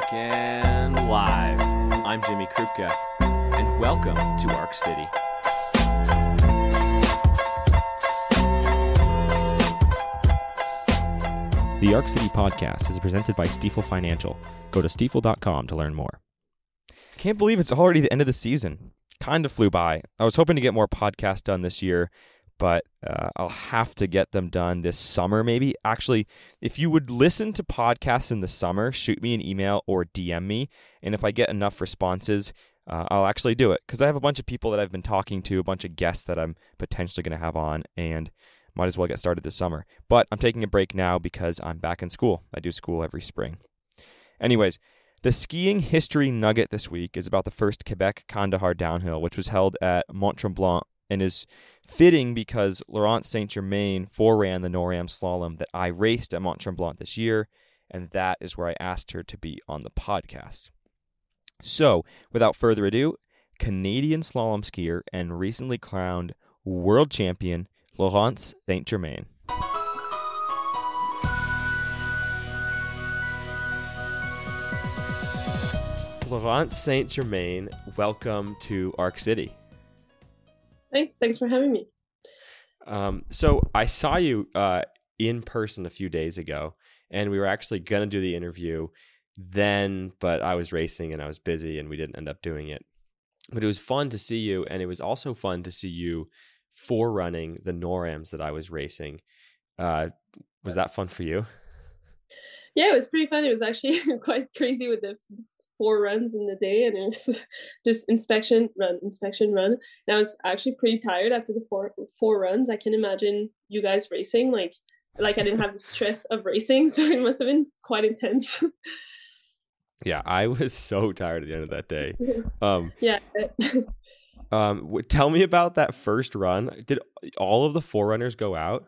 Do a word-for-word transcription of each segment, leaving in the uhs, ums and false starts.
back and live. I'm Jimmy Krupka, and welcome to Arc City. The Arc City podcast is presented by Stifel Financial. Go to stifel dot com to learn more. Can't believe it's already the end of the season. Kind of flew by. I was hoping to get more podcasts done this year, but uh, I'll have to get them done this summer maybe. Actually, if you would listen to podcasts in the summer, shoot me an email or D M me, and if I get enough responses, uh, I'll actually do it, because I have a bunch of people that I've been talking to, a bunch of guests that I'm potentially going to have on, and might as well get started this summer. But I'm taking a break now because I'm back in school. I do school every spring. Anyways, the skiing history nugget this week is about the first Quebec Kandahar downhill, which was held at Mont Tremblant, and is fitting because Laurent Saint-Germain foreran the NORAM slalom that I raced at Mont Tremblant this year, and that is where I asked her to be on the podcast. So, without further ado, Canadian slalom skier and recently crowned world champion Laurent Saint-Germain. Laurent Saint-Germain, welcome to Arc City. Thanks. Thanks for having me. Um, so I saw you uh, in person a few days ago, and we were actually going to do the interview then, but I was racing and I was busy and we didn't end up doing it. But it was fun to see you, and it was also fun to see you forerunning the NORAMs that I was racing. Uh, was that fun for you? Yeah, it was pretty fun. It was actually quite crazy with the four runs in the day, and it was just inspection, run, inspection, run. And I was actually pretty tired after the four four runs. I can imagine you guys racing, like like I didn't have the stress of racing, so it must have been quite intense. Yeah, I was so tired at the end of that day. Um, yeah. um, w- tell me about that first run. Did all of the forerunners go out?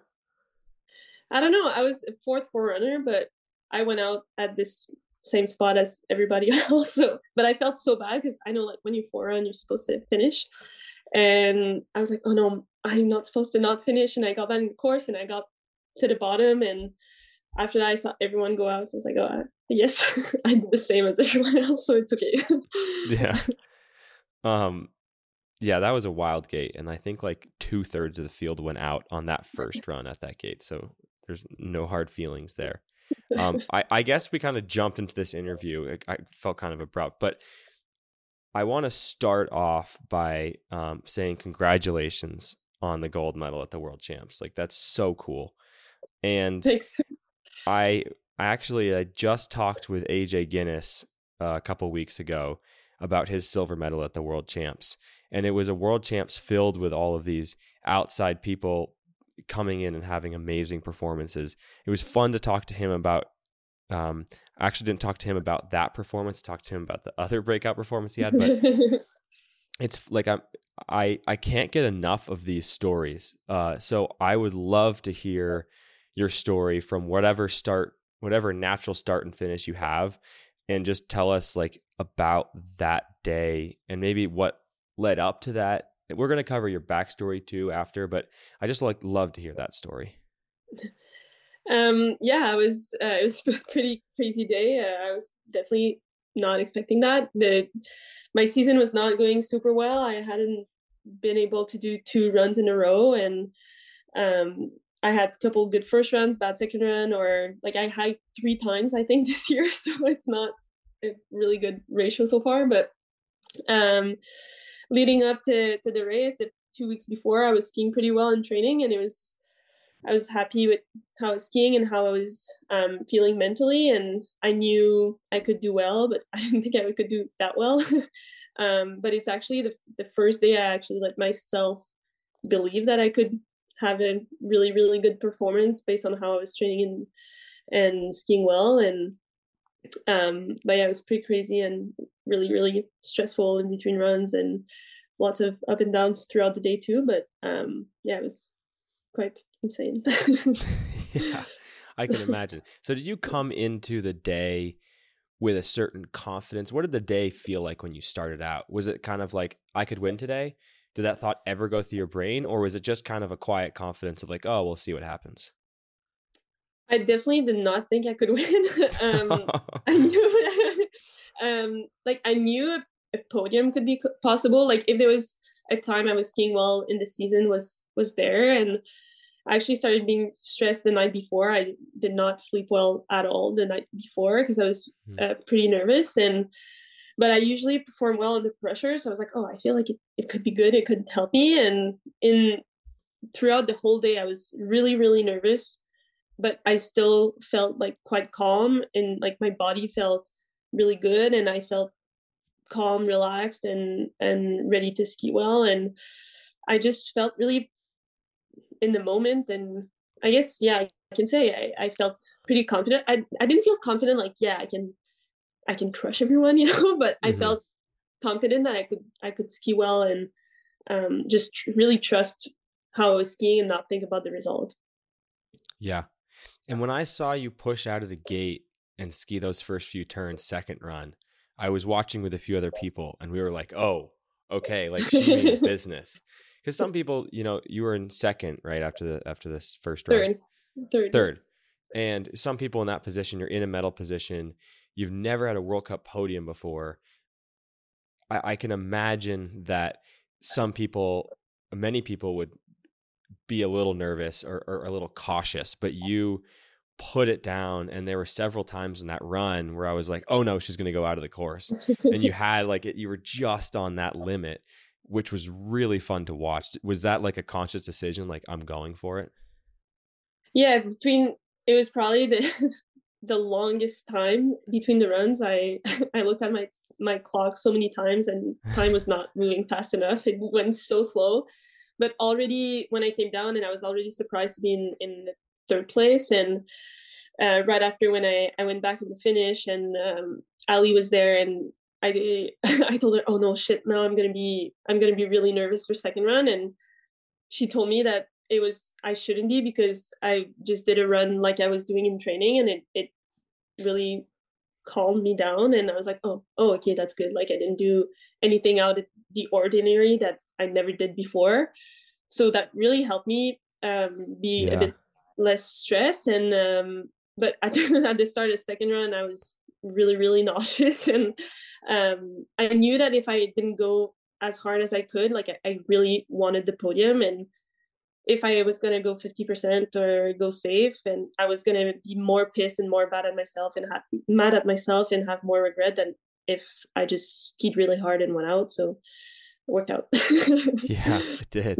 I don't know. I was fourth forerunner, but I went out at this same spot as everybody else. So, but I felt so bad because I know, like, when you forerun, you're supposed to finish, and I was like, oh no, I'm not supposed to not finish. And I got back in the course, and I got to the bottom, and after that, I saw everyone go out. So I was like, oh, yes, I did the same as everyone else, so it's okay. Yeah. Um. Yeah, that was a wild gate, and I think like two thirds of the field went out on that first run at that gate. So there's no hard feelings there. Um, I, I guess we kind of jumped into this interview. I, I felt kind of abrupt, but I want to start off by um, saying congratulations on the gold medal at the World Champs. Like, that's so cool. And Thanks. I, I actually I just talked with A J Guinness uh, a couple weeks ago about his silver medal at the World Champs. And it was a World Champs filled with all of these outside people coming in and having amazing performances. It was fun to talk to him about. Um, I actually didn't talk to him about that performance. Talked to him about the other breakout performance he had. But it's like I'm, I I can't get enough of these stories. Uh, so I would love to hear your story from whatever start, whatever natural start and finish you have, and just tell us like about that day and maybe what led up to that. We're going to cover your backstory too after, but I just like love to hear that story. Um, yeah, I was, uh, it was a pretty crazy day. Uh, I was definitely not expecting that. The, my season was not going super well. I hadn't been able to do two runs in a row, and um, I had a couple good first runs, bad second run, or like I hiked three times, I think, this year. So it's not a really good ratio so far, but um, leading up to, to the race, the two weeks before, I was skiing pretty well in training, and it was, I was happy with how I was skiing and how I was um, feeling mentally, and I knew I could do well, but I didn't think I could do that well. um, but it's actually the the first day I actually let myself believe that I could have a really, really good performance based on how I was training and, and skiing well. And um, but yeah, it was pretty crazy and really, really stressful in between runs, and lots of up and downs throughout the day too. But um, yeah, it was quite insane. Yeah, I can imagine. So did you come into the day with a certain confidence? What did the day feel like when you started out? Was it kind of like, I could win today? Did that thought ever go through your brain? Or was it just kind of a quiet confidence of like, oh, we'll see what happens? I definitely did not think I could win. um, I knew um, like I knew a, a podium could be possible. Like if there was a time I was skiing well in the season was was there, and I actually started being stressed the night before. I did not sleep well at all the night before because I was uh, pretty nervous, and but I usually perform well under pressure. So I was like, oh, I feel like it, it could be good. It could help me. And in throughout the whole day, I was really, really nervous, but I still felt like quite calm, and like my body felt really good, and I felt calm, relaxed, and and ready to ski well. And I just felt really in the moment. And I guess, yeah, I can say I, I felt pretty confident. I I didn't feel confident like, yeah, I can I can crush everyone, you know, but mm-hmm. I felt confident that I could I could ski well, and um, just tr- really trust how I was skiing and not think about the result. Yeah. And when I saw you push out of the gate and ski those first few turns, second run, I was watching with a few other people, and we were like, oh, okay, like she means business. Because some people, you know, you were in second, right, after the after this first run. Third. Third. Third. And some people in that position, you're in a medal position. You've never had a World Cup podium before. I, I can imagine that some people, many people would be a little nervous or, or a little cautious, but you put it down. And there were several times in that run where I was like, oh no, she's going to go out of the course. And you had like, it, you were just on that limit, which was really fun to watch. Was that like a conscious decision? Like, I'm going for it? Yeah, between, it was probably the, the longest time between the runs. I, I looked at my, my clock so many times, and time was not moving fast enough. It went so slow. But already when I came down, and I was already surprised to be in, in the third place. And uh, right after when I, I went back in the finish, and um, Ali was there, and I I told her, oh no, shit, now I'm gonna be I'm gonna be really nervous for second run. And she told me that it was I shouldn't be, because I just did a run like I was doing in training, and it it really calmed me down. And I was like, oh oh okay, that's good. Like I didn't do anything out of the ordinary that I never did before. So that really helped me um, be yeah. a bit less stressed. And um, but at the, at the start of the second run, I was really, really nauseous. And um, I knew that if I didn't go as hard as I could, like I, I really wanted the podium. And if I was going to go fifty percent or go safe, and I was going to be more pissed and more bad at myself and have, mad at myself and have more regret than if I just skied really hard and went out. So worked out. Yeah, it did.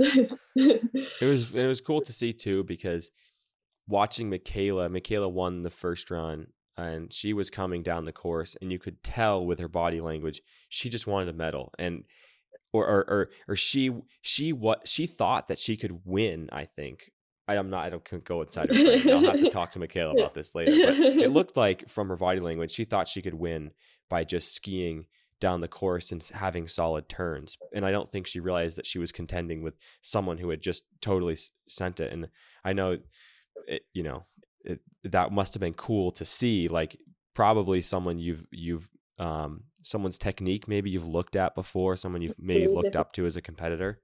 It was it was cool to see too, because watching Michaela, Michaela won the first run, and she was coming down the course, and you could tell with her body language she just wanted a medal, and or or or, or she she what she thought that she could win. I think I, I'm not. I don't can't go inside her brain. I'll have to talk to Michaela about this later. But it looked like from her body language she thought she could win by just skiing down the course and having solid turns. And I don't think she realized that she was contending with someone who had just totally sent it. And I know, it, you know, it, that must have been cool to see, like probably someone you've, you've, um, someone's technique maybe you've looked at before, someone you've maybe looked up to as a competitor.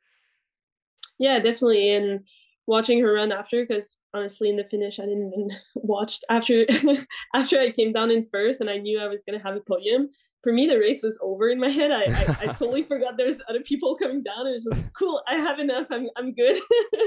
Yeah, definitely. And watching her run after, because honestly in the finish I didn't even watch after after I came down in first and I knew I was going to have a podium. For me, the race was over in my head. I, I, I totally forgot there's other people coming down. It was just cool. I have enough. I'm I'm good.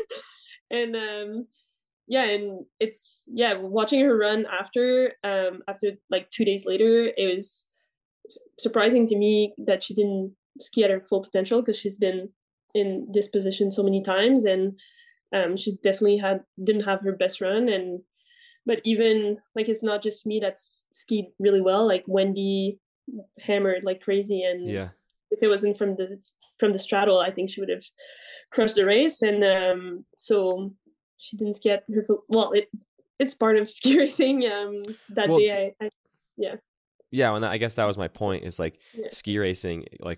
And um, yeah, and it's yeah, watching her run after um after like two days later, it was surprising to me that she didn't ski at her full potential, because she's been in this position so many times, and um, she definitely had didn't have her best run. And but even like it's not just me that's skied really well. Like Wendy hammered like crazy, and yeah, if it wasn't from the from the straddle, I think she would have crushed the race. And um, so she didn't ski at her full. Well, it it's part of ski racing. Um, that well, day, I, I yeah. Yeah, and I guess that was my point. Is like yeah. ski racing, like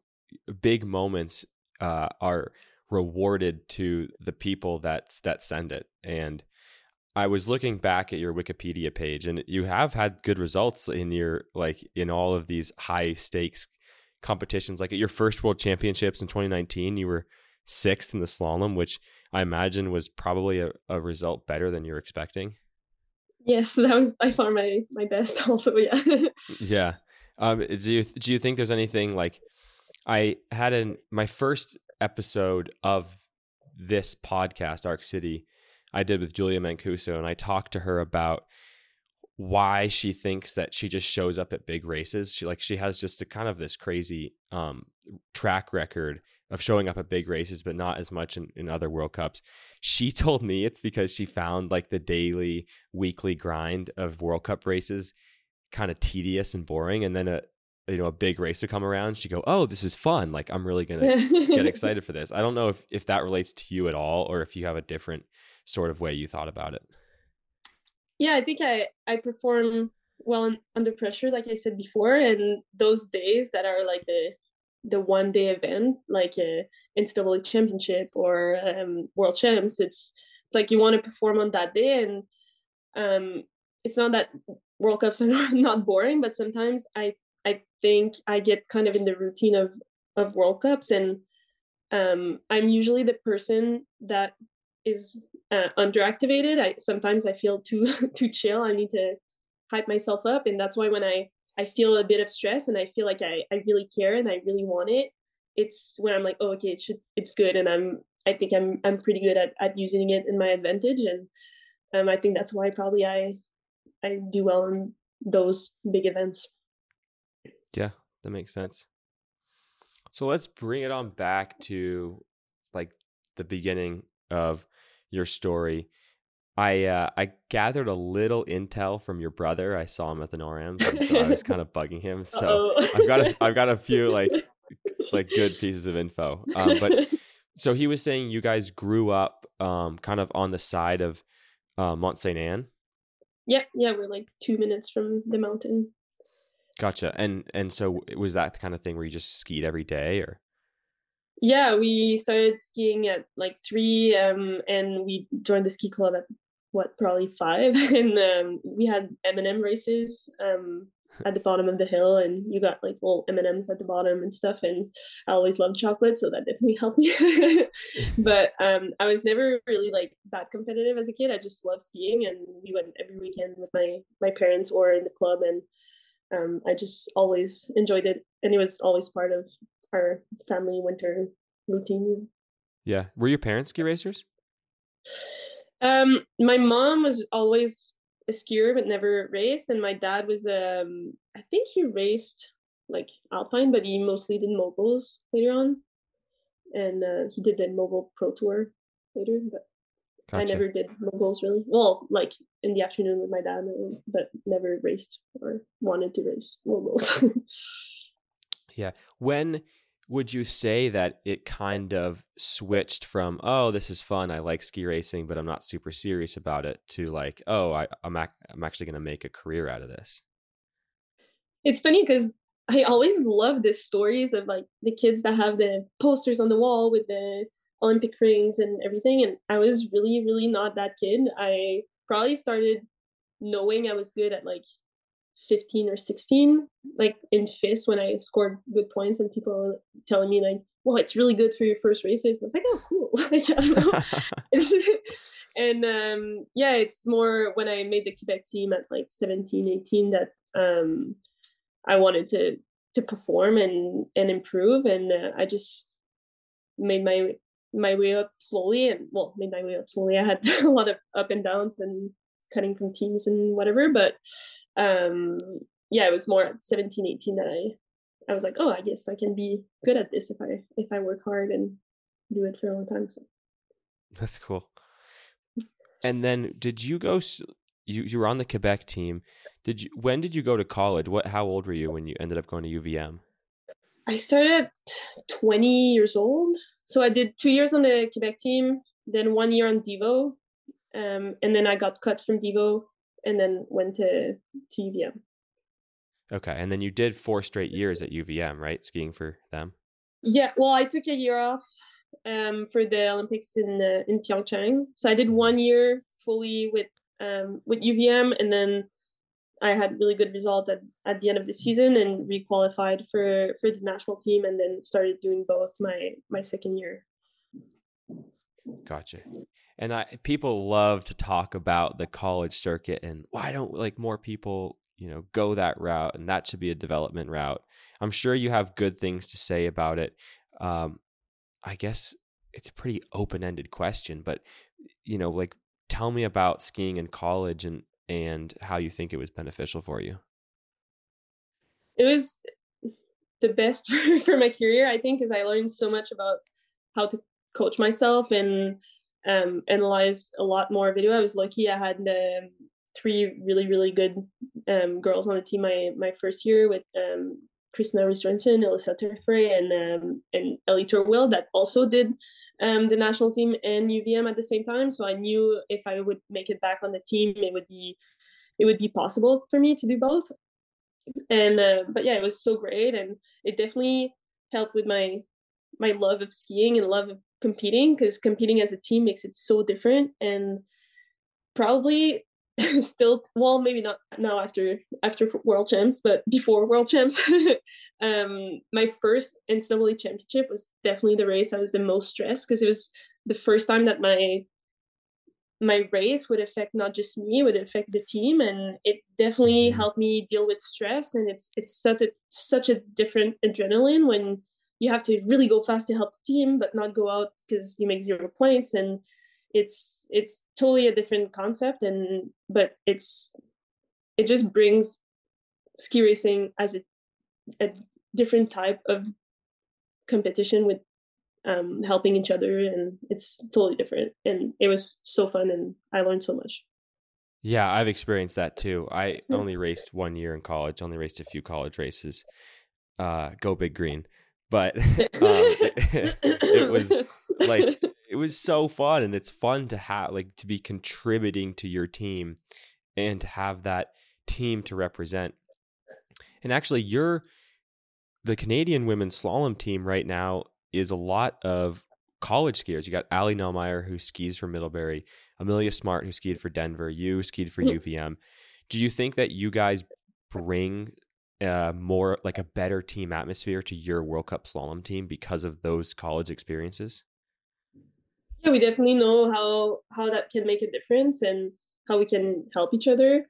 big moments uh, are rewarded to the people that that send it. And I was looking back at your Wikipedia page, and you have had good results in your like in all of these high stakes competitions. Like at your first World Championships in twenty nineteen, you were sixth in the slalom, which I imagine was probably a, a result better than you were expecting. Yes, that was by far my my best also. Yeah. Yeah. Um, do you do you think there's anything like I had in my first episode of this podcast, Arc City, I did with Julia Mancuso, and I talked to her about why she thinks that she just shows up at big races. She like she has just a kind of this crazy um, track record of showing up at big races, but not as much in, in other World Cups. She told me it's because she found like the daily, weekly grind of World Cup races kind of tedious and boring, and then a you know a big race would come around. She'd go, "Oh, this is fun! Like I'm really gonna get excited for this." I don't know if if that relates to you at all, or if you have a different sort of way you thought about it. Yeah, I think I, I perform well under pressure, like I said before, and those days that are like the the one day event, like a N C double A championship or um, world champs, it's it's like you want to perform on that day, and um, it's not that World Cups are not, not boring, but sometimes I I think I get kind of in the routine of of World Cups, and um, I'm usually the person that is uh, underactivated. I sometimes I feel too too chill. I need to hype myself up, and that's why when I I feel a bit of stress and I feel like I I really care and I really want it, it's when I'm like, oh, okay, it should it's good, and I'm I think I'm I'm pretty good at at using it in my advantage, and um I think that's why probably I I do well in those big events. Yeah, that makes sense. So let's bring it on back to like the beginning of your story. I uh, I gathered a little intel from your brother. I saw him at the NORAMs, and so I was kind of bugging him. So Uh-oh. I've got a, I've got a few like like good pieces of info. Um, but so he was saying you guys grew up um, kind of on the side of uh, Mont Saint Anne. Yeah, yeah, we're like two minutes from the mountain. Gotcha. And and so was that the kind of thing where you just skied every day, or? Yeah, we started skiing at like three, um, and we joined the ski club at what, probably five, and um, we had M and M races um, at the bottom of the hill, and you got like little M and M's at the bottom and stuff, and I always loved chocolate, so that definitely helped me. But um, I was never really like that competitive as a kid. I just loved skiing, and we went every weekend with my my parents or in the club, and um, I just always enjoyed it, and it was always part of our family winter routine. Yeah. Were your parents ski racers? Um, my mom was always a skier but never raced, and my dad was um I think he raced like alpine, but he mostly did moguls later on, and uh, he did the mogul pro tour later, but gotcha. I never did moguls really. Well, like in the afternoon with my dad, but never raced or wanted to race moguls. Yeah. When would you say that it kind of switched from, oh, this is fun, I like ski racing, but I'm not super serious about it, to like, oh, I, I'm, ac- I'm actually going to make a career out of this? It's funny because I always love the stories of like the kids that have the posters on the wall with the Olympic rings and everything. And I was really, really not that kid. I probably started knowing I was good at like fifteen or sixteen, like in F I S, when I scored good points and people were telling me like, well, it's really good for your first races. I was like, oh, cool. Like, I don't know. And um, yeah, it's more when I made the Quebec team at like seventeen, eighteen that um, I wanted to to perform and, and improve. And uh, I just made my my way up slowly, and well, made my way up slowly. I had a lot of up and downs and cutting from teams and whatever, but um yeah, it was more at seventeen, eighteen that I I was like, oh, I guess I can be good at this if I if I work hard and do it for a long time. So that's cool. And then did you go you you were on the Quebec team. Did you when did you go to college? What how old were you when you ended up going to U V M? I started at twenty years old. So I did two years on the Quebec team, then one year on Devo, um, and then I got cut from Devo and then went to, to U V M. Okay, and then you did four straight years at U V M, right? Skiing for them? Yeah, well, I took a year off um, for the Olympics in uh, in Pyeongchang. So I did one year fully with um, with U V M, and then I had really good result at, at the end of the season and re-qualified for, for the national team, and then started doing both my, my second year. Gotcha. And I people love to talk about the college circuit and why don't like more people, you know, go that route and that should be a development route. I'm sure you have good things to say about it. Um, I guess it's a pretty open-ended question, but, you know, like, tell me about skiing in college and, and how you think it was beneficial for you. It was the best for, for my career, I think, because I learned so much about how to coach myself and um, analyze a lot more video. I was lucky I had um, three really, really good um, girls on the team my, my first year with um, Christina Ristrensen, Alyssa Terfrey, and um, and Ellie Turwill that also did um, the national team and U V M at the same time. So I knew if I would make it back on the team, it would be it would be possible for me to do both. And uh, but yeah, it was so great, and it definitely helped with my my love of skiing and love of competing, because competing as a team makes it so different. And probably still, well, maybe not now after after world champs, but before world champs, um my first N C double A championship was definitely the race I was the most stressed, because it was the first time that my my race would affect not just me, would affect the team, and it definitely Mhm. helped me deal with stress. And it's it's such a such a different adrenaline when you have to really go fast to help the team, but not go out because you make zero points. And it's it's totally a different concept, and but it's it just brings ski racing as a, a different type of competition with um, helping each other, and it's totally different. And it was so fun, and I learned so much. Yeah, I've experienced that too. I Yeah. only raced one year in college, only raced a few college races. Uh, go Big Green. But um, it, it was like, it was so fun, and it's fun to have, like, to be contributing to your team and to have that team to represent. And actually, you're the Canadian women's slalom team right now is a lot of college skiers. You got Ali Nelmeyer, who skis for Middlebury, Amelia Smart, who skied for Denver, you skied for U V M. Do you think that you guys bring uh, more, like, a better team atmosphere to your World Cup slalom team because of those college experiences? Yeah, we definitely know how how that can make a difference and how we can help each other.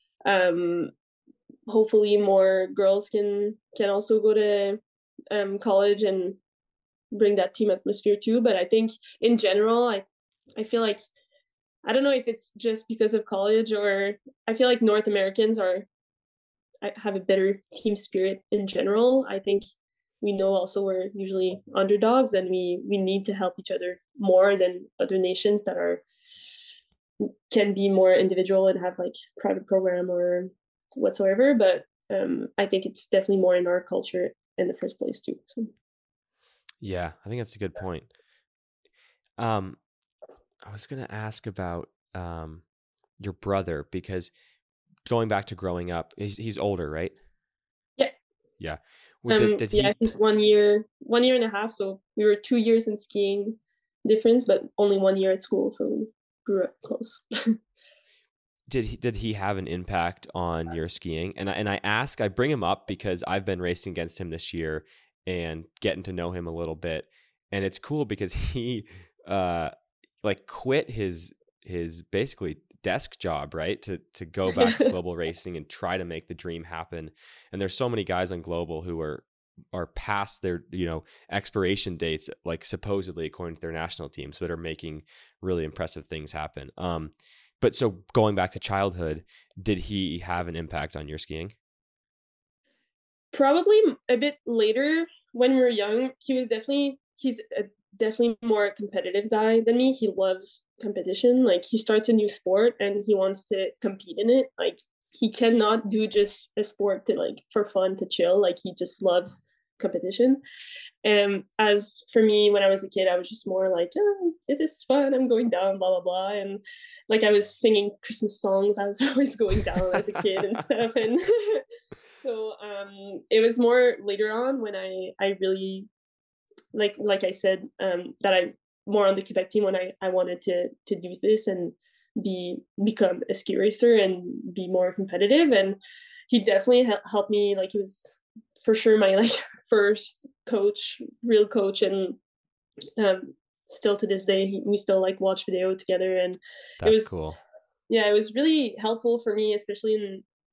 Um, hopefully, more girls can can also go to um, college and bring that team atmosphere too. But I think in general, I I feel like I don't know if it's just because of college, or I feel like North Americans are have a better team spirit in general. I think we know also we're usually underdogs, and we we need to help each other more than other nations that are can be more individual and have like private program or whatsoever. But um, I think it's definitely more in our culture in the first place too. So. Yeah, I think that's a good point. Um, I was going to ask about um, your brother, because going back to growing up, he's he's older, right? Yeah. Yeah. Well, did Um. did Yeah. he? He's one year, one year and a half. So we were two years in skiing difference, but only one year at school. So we grew up close. Did he did he have an impact on your skiing? And I, and I ask, I bring him up because I've been racing against him this year and getting to know him a little bit, and it's cool because he uh like quit his his basically desk job, right, to to go back to global racing and try to make the dream happen. And there's so many guys on global who are are past their, you know, expiration dates, like supposedly according to their national teams, that are making really impressive things happen. Um, but so going back to childhood, did he have an impact on your skiing? Probably a bit later when we were young. He was definitely he's a definitely more competitive guy than me. He loves competition. Like he starts a new sport and he wants to compete in it. Like he cannot do just a sport to like for fun to chill. Like he just loves competition. And as for me, when I was a kid, I was just more like, oh, it is fun. I'm going down, blah blah blah, and like I was singing Christmas songs. I was always going down as a kid and stuff. And so um, it was more later on when I I really like like I said um, that I more on the Quebec team when I I wanted to to do this and be become a ski racer and be more competitive. And he definitely ha- helped me. Like he was for sure my like first coach, real coach, and um, still to this day he, we still like watch video together. And it That's was cool. yeah, it was really helpful for me, especially in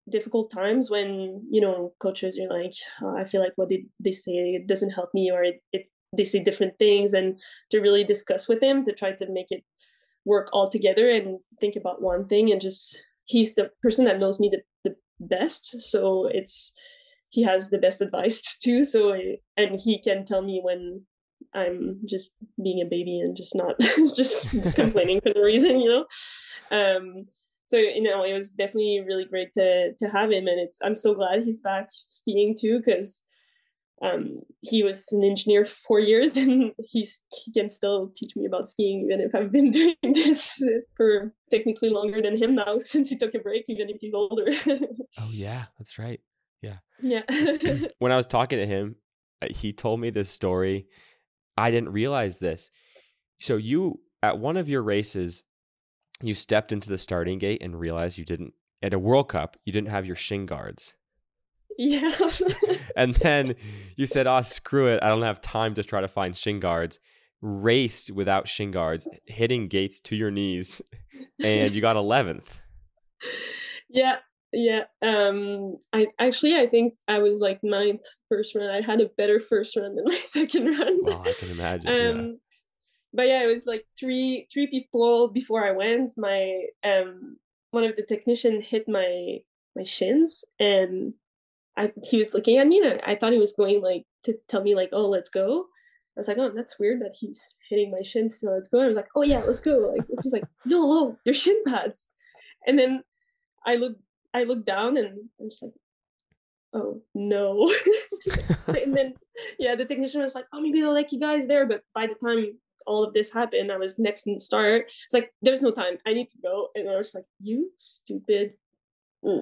difficult times when, you know, coaches are like, oh, I feel like what they, they say, it doesn't help me, or it, it they say different things, and to really discuss with him to try to make it work all together and think about one thing. And just, he's the person that knows me the, the best. So it's, he has the best advice too. So, and he can tell me when I'm just being a baby and just not just complaining for no reason, you know? Um, so, you know, it was definitely really great to, to have him. And it's, I'm so glad he's back skiing too, because um, he was an engineer for four years and he's, he can still teach me about skiing, even if I've been doing this for technically longer than him now, since he took a break, even if he's older. Oh yeah, that's right. Yeah. Yeah. When I was talking to him, he told me this story. I didn't realize this. So you, at one of your races, you stepped into the starting gate and realized you didn't, at a World Cup, you didn't have your shin guards. Yeah. And then you said, oh, screw it, I don't have time to try to find shin guards. Raced without shin guards, hitting gates to your knees, and you got eleventh. Yeah. Yeah. Um, I actually, I think I was like ninth first run. I had a better first run than my second run. Well, I can imagine. um, yeah. But yeah, it was like three three people before I went. My um one of the technician hit my my shins, and I he was looking at me, and I, I thought he was going like to tell me like, oh, let's go. I was like, oh, that's weird that he's hitting my shins, so let's go. I was like, oh yeah, let's go. Like he's like, no, oh, your shin pads. And then I looked I looked down and I'm just like, oh no. And then yeah, the technician was like, oh, maybe they'll let you guys there. But by the time all of this happened, I was next in the start. It's like, there's no time, I need to go. And I was like, you stupid. Mm.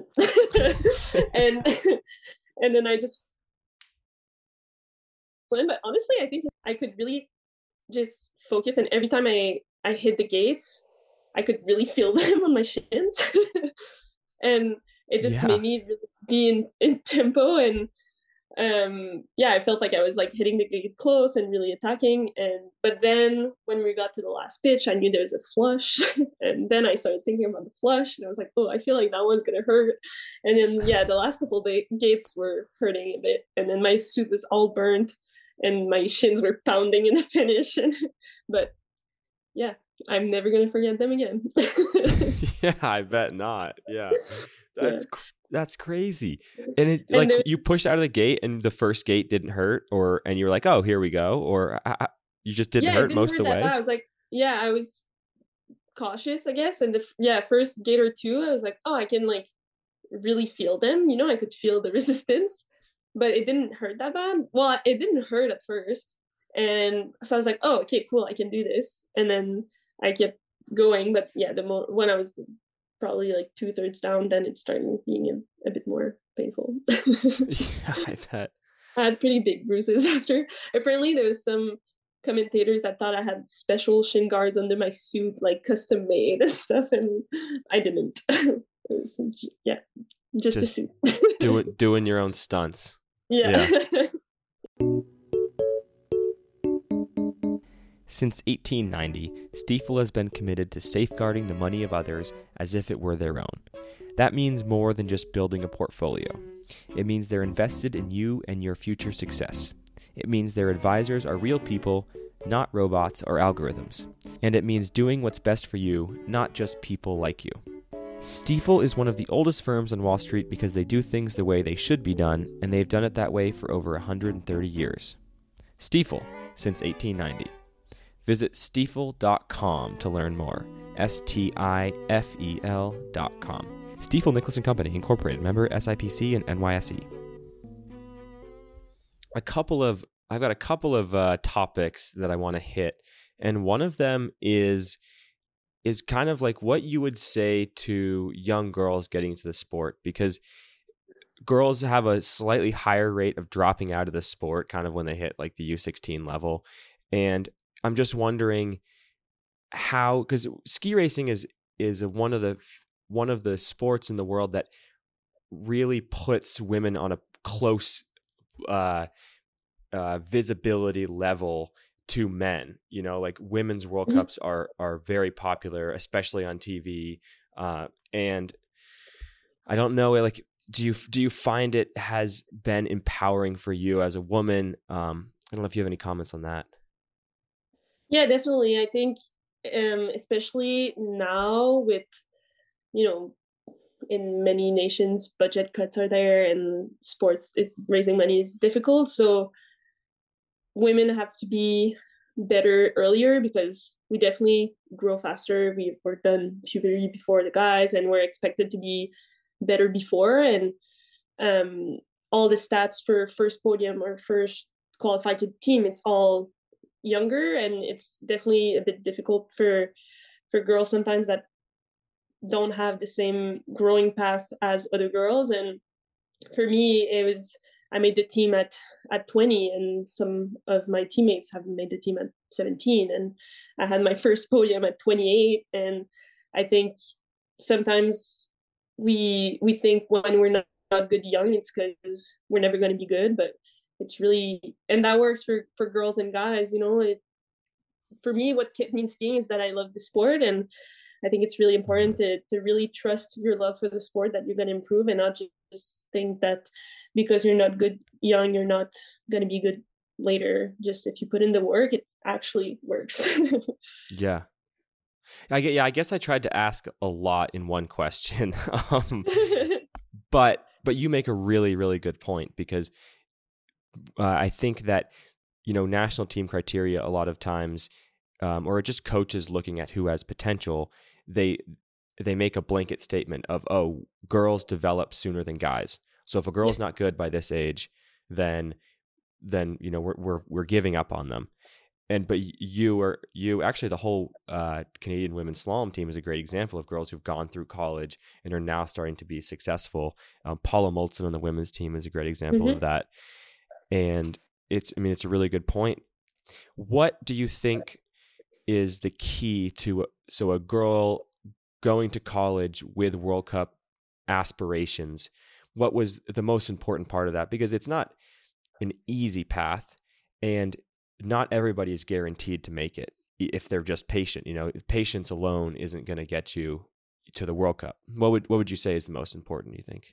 and and then I just went. But honestly, I think I could really just focus, and every time I I hit the gates, I could really feel them on my shins. And it just Yeah. made me really be in, in tempo. And um yeah, I felt like I was like hitting the gate close and really attacking. And but then when we got to the last pitch, I knew there was a flush. And then I started thinking about the flush, and I was like, oh, I feel like that one's gonna hurt. And then yeah, the last couple of the gates were hurting a bit, and then my suit was all burnt and my shins were pounding in the finish. But yeah, I'm never gonna forget them again. Yeah, I bet not. Yeah. That's Yeah. that's crazy. And it And like there's- you pushed out of the gate and the first gate didn't hurt, or and you were like, "Oh, here we go," or uh, uh, you just didn't yeah, it hurt didn't most hurt of the that way. bad. I was like, yeah, I was cautious, I guess. And the f- yeah, first gate or two, I was like, oh, I can like really feel them. You know, I could feel the resistance, but it didn't hurt that bad. Well, it didn't hurt at first, and so I was like, oh, okay, cool, I can do this. And then I kept going. But yeah, the mo- when I was probably like two thirds down, then it started being a, a bit more painful. Yeah, I bet. I had pretty big bruises after. Apparently, there was some commentators that thought I had special shin guards under my suit, like custom made and stuff, and I didn't. It was yeah, just, Just a suit. Doing doing your own stunts. yeah. Since eighteen ninety, Stifel has been committed to safeguarding the money of others as if it were their own. That means more than just building a portfolio. It means they're invested in you and your future success. It means their advisors are real people, not robots or algorithms. And it means doing what's best for you, not just people like you. Stifel is one of the oldest firms on Wall Street because they do things the way they should be done, and they've done it that way for over one hundred thirty years. Stifel, since eighteen ninety. Visit stifel dot com to learn more. S T I F E L dot com. Stifel Nicolaus and Company, Incorporated, member S I P C and N Y S E. A couple of, I've got a couple of uh, topics that I want to hit, and one of them is is kind of like what you would say to young girls getting into the sport, because girls have a slightly higher rate of dropping out of the sport kind of when they hit like the U sixteen level. And I'm just wondering how, because ski racing is is one of the one of the sports in the world that really puts women on a close uh, uh, visibility level to men. You know, like women's World Mhm. Cups are are very popular, especially on T V. Uh, and I don't know, like do you do you find it has been empowering for you as a woman? Um, I don't know if you have any comments on that. Yeah, definitely. I think, um, especially now with, you know, in many nations, budget cuts are there, and sports it, raising money is difficult. So women have to be better earlier because we definitely grow faster. We were done puberty before the guys, and we're expected to be better before. And um, all the stats for first podium or first qualified to the team, it's all younger, and it's definitely a bit difficult for for girls sometimes that don't have the same growing path as other girls. And for me, it was I made the team at at twenty, and some of my teammates have made the team at seventeen, and I had my first podium at twenty-eight. And I think sometimes we we think when we're not, not good young, it's because we're never going to be good, but it's really, and that works for for girls and guys, you know. It, for me, what kept me in skiing is that I love the sport, and I think it's really important to to really trust your love for the sport, that you're going to improve, and not just think that because you're not good young, you're not going to be good later. Just if you put in the work, it actually works. Yeah. I get, yeah, I guess I tried to ask a lot in one question. um, but but you make a really, really good point, because uh, I think that, you know, national team criteria a lot of times, um, or just coaches looking at who has potential, they they make a blanket statement of, oh, girls develop sooner than guys. So if a girl's yeah. not good by this age, then then you know we're we're we're giving up on them. And but you are you actually the whole uh, Canadian women's slalom team is a great example of girls who've gone through college and are now starting to be successful. Um, Paula Moulton on the women's team is a great example mm-hmm. of that. And it's I mean it's a really good point. What do you think is the key to so a girl going to college with World Cup aspirations? What was the most important part of that? Because it's not an easy path, and not everybody is guaranteed to make it if they're just patient. You know, patience alone isn't going to get you to the World Cup. What would what would you say is the most important, you think?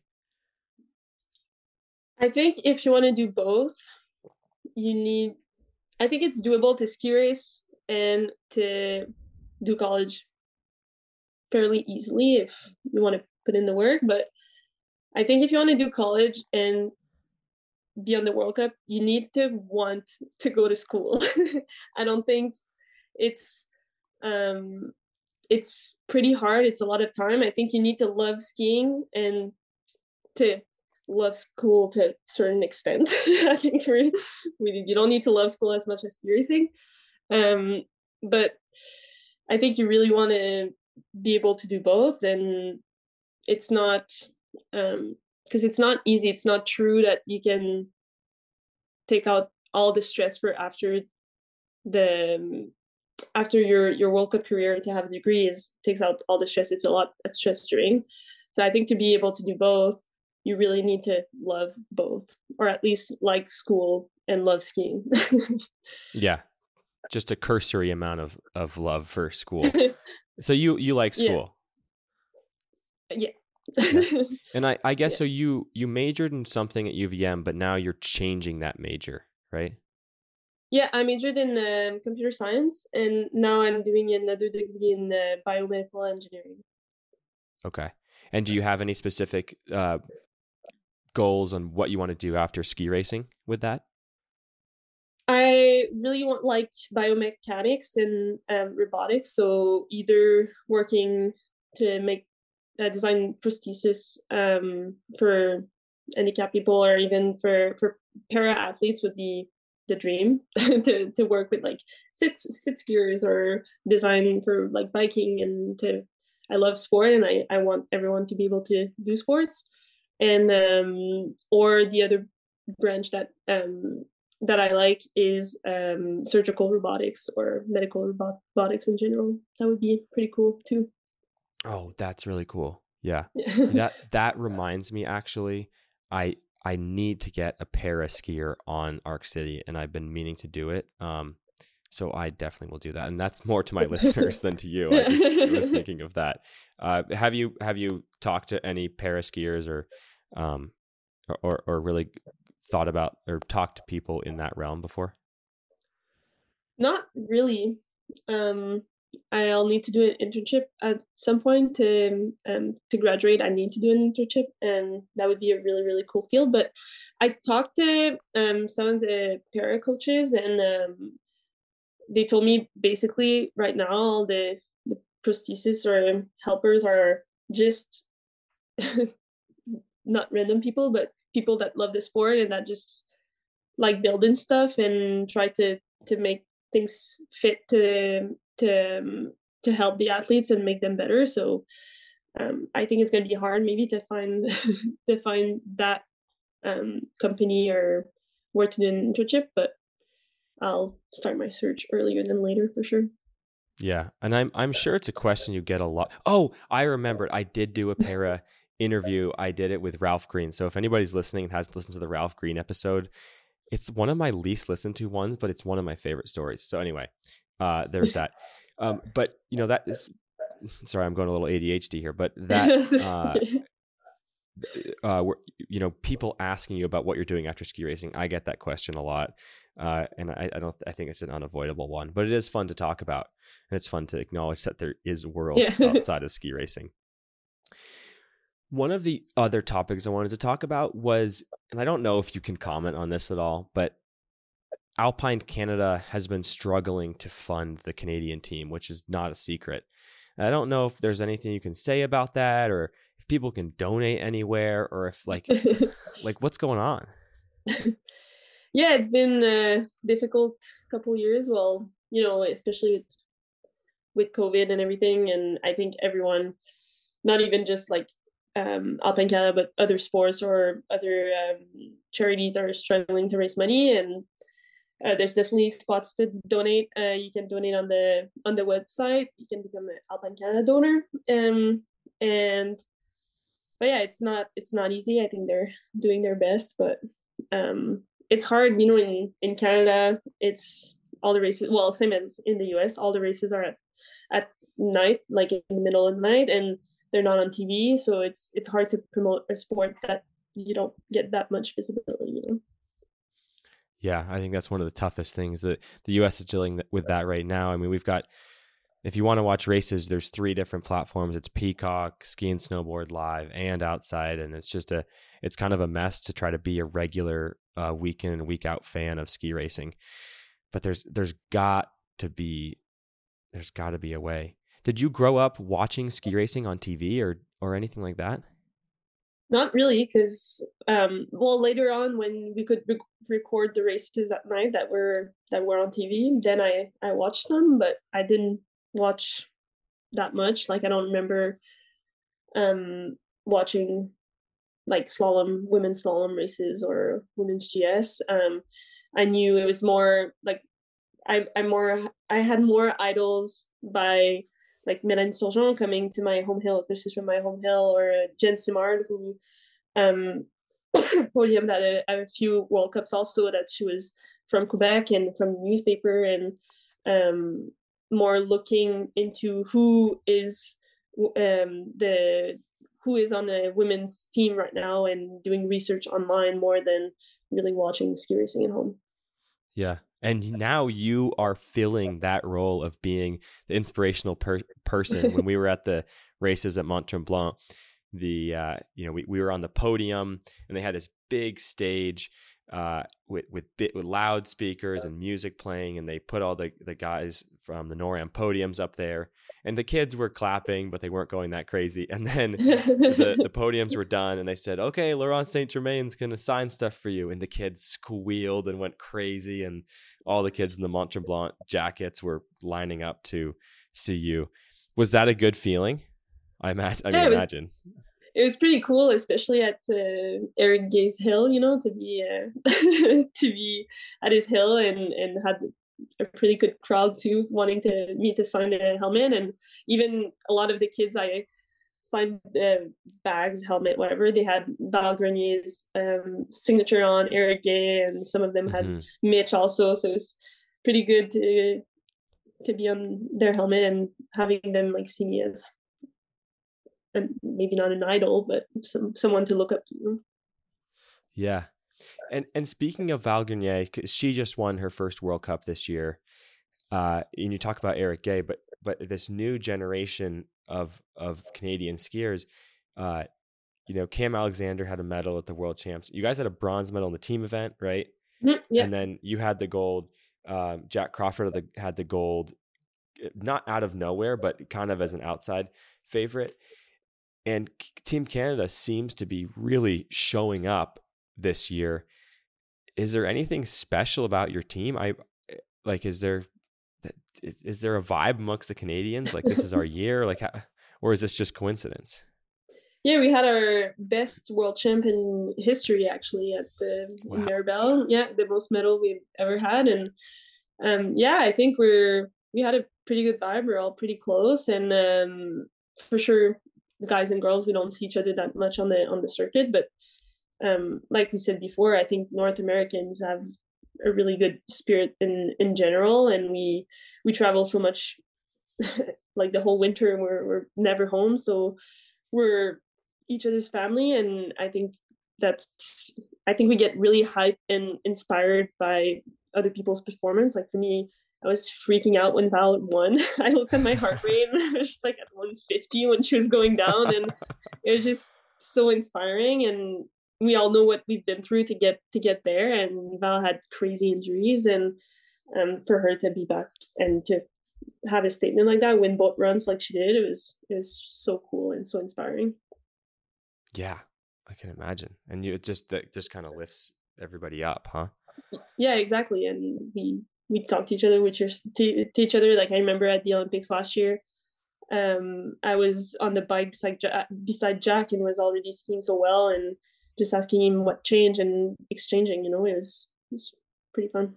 I think if you want to do both, you need, I think it's doable to ski race and to do college fairly easily if you want to put in the work. But I think if you want to do college and be on the World Cup, you need to want to go to school. I don't think it's um it's pretty hard. It's a lot of time. I think you need to love skiing and to love school to a certain extent. I think we, we you don't need to love school as much as ski racing. Um, but I think you really want to be able to do both, and it's not um because it's not easy. It's not true that you can take out all the stress for after the after your your World Cup career. To have a degree is takes out all the stress. It's a lot of stress during. So I think to be able to do both, you really need to love both, or at least like school and love skiing. Yeah, just a cursory amount of of love for school. So you you like school? Yeah. Yeah. And I, I guess yeah. so you you majored in something at U V M, but now you're changing that major, right? Yeah, I majored in um, computer science, and now I'm doing another degree in uh, biomedical engineering. Okay. And do you have any specific uh, goals on what you want to do after ski racing with that? I really want like biomechanics and um, robotics. So either working to make uh, design prosthesis um, for handicapped people, or even for for para athletes would be the dream. to to work with like sit sit skiers, or design for like biking. And to I love sport, and I I want everyone to be able to do sports. And um, or the other branch that um that I like is um surgical robotics, or medical robot- robotics in general. That would be pretty cool too. Oh, that's really cool. Yeah. that that reminds me, actually, I I need to get a para skier on Arc City, and I've been meaning to do it. Um so I definitely will do that. And that's more to my listeners than to you. I just was thinking of that. Uh have you have you talked to any para skiers or um, or or really thought about or talked to people in that realm before? Not really. Um, I'll need to do an internship at some point to um to graduate. I need to do an internship, and that would be a really really cool field. But I talked to um some of the para coaches, and um they told me basically right now all the the prosthesis or helpers are just not random people, but people that love the sport and that just like building stuff and try to to make things fit to to um, to help the athletes and make them better. So um, I think it's going to be hard maybe to find to find that um, company or where to do an internship, but I'll start my search earlier than later for sure. Yeah, and I'm I'm sure it's a question you get a lot. Oh, I remembered. I did do a para interview. I did it with Ralph Green. So if anybody's listening and hasn't listened to the Ralph Green episode, it's one of my least listened to ones, but it's one of my favorite stories. So anyway, uh, there's that. Um, but you know that is. Sorry, I'm going a little A D H D here, but that. Uh, uh, you know, people asking you about what you're doing after ski racing. I get that question a lot. Uh, and I, I don't, I think it's an unavoidable one, but it is fun to talk about, and it's fun to acknowledge that there is a world yeah. outside of ski racing. One of the other topics I wanted to talk about was, and I don't know if you can comment on this at all, but Alpine Canada has been struggling to fund the Canadian team, which is not a secret. And I don't know if there's anything you can say about that, or if people can donate anywhere, or if like, like what's going on? Yeah, it's been a difficult couple years. Well, you know, especially with, with COVID and everything. And I think everyone, not even just like um, Alpine Canada, but other sports or other um, charities are struggling to raise money. And uh, there's definitely spots to donate. Uh, you can donate on the on the website. You can become an Alpine Canada donor. Um, and but yeah, it's not it's not easy. I think they're doing their best, but um, it's hard, you know, in, in Canada, it's all the races, well, same as in the U S, all the races are at, at night, like in the middle of the night, and they're not on T V. So it's it's hard to promote a sport that you don't get that much visibility, you know? Yeah, I think that's one of the toughest things that the U S is dealing with that right now. I mean, we've got, if you want to watch races, there's three different platforms. It's Peacock, Ski and Snowboard Live, and Outside. And it's just a, it's kind of a mess to try to be a regular uh, week in and week out fan of ski racing. But there's, there's got to be, there's got to be a way. Did you grow up watching ski racing on T V or, or anything like that? Not really, because um, well, later on when we could re- record the races at night that were that were on T V, then I I watched them, but I didn't watch that much. Like I don't remember um watching like slalom, women's slalom races or women's G S. Um, I knew it was more like I I more I had more idols by like Mélanie Surgeon coming to my home hill, this is from my home hill, or uh, Jen Simard, who um podiumed at a, at a few World Cups also, that she was from Quebec and from the newspaper, and um more looking into who is um the who is on the women's team right now and doing research online more than really watching ski racing at home. Yeah. And now you are filling that role of being the inspirational per- person. When we were at the races at Mont Tremblant, the uh, you know we, we were on the podium, and they had this big stage uh, with with bit with loudspeakers and music playing, and they put all the, the guys from the NORAM podiums up there, and the kids were clapping, but they weren't going that crazy. And then the, the podiums were done, and they said, "Okay, Laurent Saint Germain's gonna sign stuff for you," and the kids squealed and went crazy, and all the kids in the Mont Tremblant jackets were lining up to see you. Was that a good feeling? I imagine. I mean, yeah, it was, imagine. It was pretty cool, especially at uh, Eric Gay's hill. You know, to be uh, to be at his hill and and had a pretty good crowd too, wanting to me to sign a helmet, and even a lot of the kids I signed uh, bags, helmet, whatever. They had Val Grenier's um, signature on, Eric Gay, and some of them had mm-hmm. Mitch also. So it was pretty good to to be on their helmet and having them like see me as and maybe not an idol, but some someone to look up to. Yeah. And and speaking of Val Grenier, 'cause she just won her first World Cup this year. Uh, and you talk about Eric Gay, but but this new generation of of Canadian skiers, uh, you know, Cam Alexander had a medal at the World Champs. You guys had a bronze medal in the team event, right? Mm-hmm. Yeah. And then you had the gold. Um, Jack Crawford had the, had the gold, not out of nowhere, but kind of as an outside favorite. And Team Canada seems to be really showing up this year. Is there anything special about your team? I like, is there, is there a vibe amongst the Canadians? Like, this is our year, like, how, or is this just coincidence? Yeah, we had our best world champ in history, actually, at the wow. Maribel. Yeah, the most medal we've ever had. And um, yeah, I think we're, we had a pretty good vibe. We're all pretty close. And um, for sure, guys and girls, we don't see each other that much on the, on the circuit, but Um, like we said before, I think North Americans have a really good spirit in, in general, and we we travel so much, like the whole winter, and we're we're never home, so we're each other's family, and I think that's I think we get really hyped and inspired by other people's performance. Like for me, I was freaking out when Val won. I looked at my heart rate, and it was just like at one fifty when she was going down, and it was just so inspiring. And we all know what we've been through to get to get there, and Val had crazy injuries, and um, for her to be back and to have a statement like that, win both runs like she did, it was it was so cool and so inspiring. Yeah, I can imagine, and you it just that just kind of lifts everybody up, huh? Yeah, exactly. And we we talk to each other, which is to, to each other. Like I remember at the Olympics last year, um, I was on the bike beside beside Jack and was already skiing so well, and just asking him what changed and exchanging, you know, it was, it was pretty fun.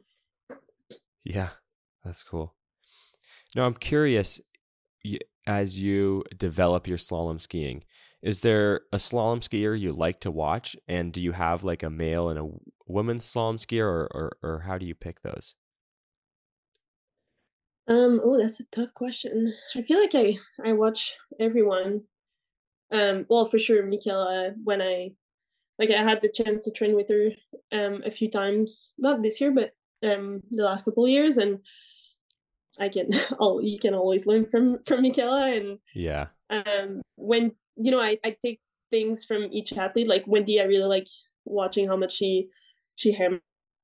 Yeah, that's cool. Now, I'm curious, as you develop your slalom skiing, is there a slalom skier you like to watch? And do you have like a male and a women's slalom skier, or, or, or how do you pick those? Um, oh, that's a tough question. I feel like I, I watch everyone. Um, well, for sure, Michaela, when I, Like I had the chance to train with her um, a few times, not this year, but um, the last couple of years, and I can, oh, you can always learn from from Michaela. And yeah, um, when you know, I, I take things from each athlete. Like Wendy, I really like watching how much she she hammered